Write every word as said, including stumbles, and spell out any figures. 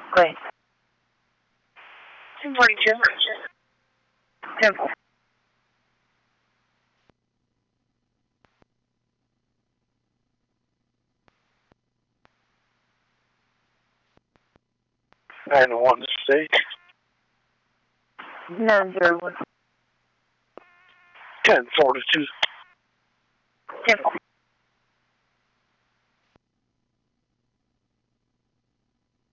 Great. two forty-two. Temple. nine one six. nine zero one. ten forty-two. Temple.